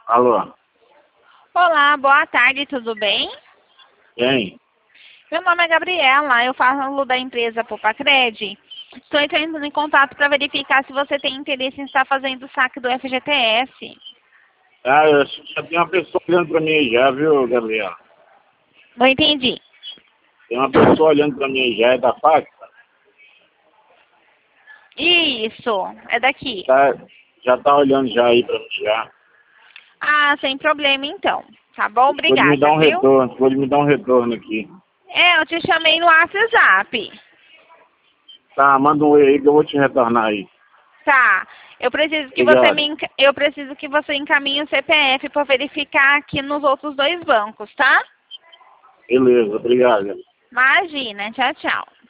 Alô? Olá, boa tarde, tudo bem? Quem? Meu nome é Gabriela, eu falo da empresa Popacred. Estou entrando em contato para verificar se você tem interesse em estar fazendo o saque do FGTS. Ah, eu já tem uma pessoa olhando pra mim já, viu, Gabriel? Não entendi. Tem uma pessoa olhando pra mim já, é da faca? Isso, é daqui. Já tá olhando já aí pra mim já. Ah, sem problema então. Tá bom, Pode me dar obrigada, um viu? retorno, pode me dar um retorno aqui. Eu te chamei no WhatsApp. Tá, manda um oi aí que eu vou te retornar aí. Tá. Eu preciso que Obrigado. eu preciso que você encaminhe o CPF para verificar aqui nos outros dois bancos, tá? Beleza, obrigado. Imagina. Tchau, tchau.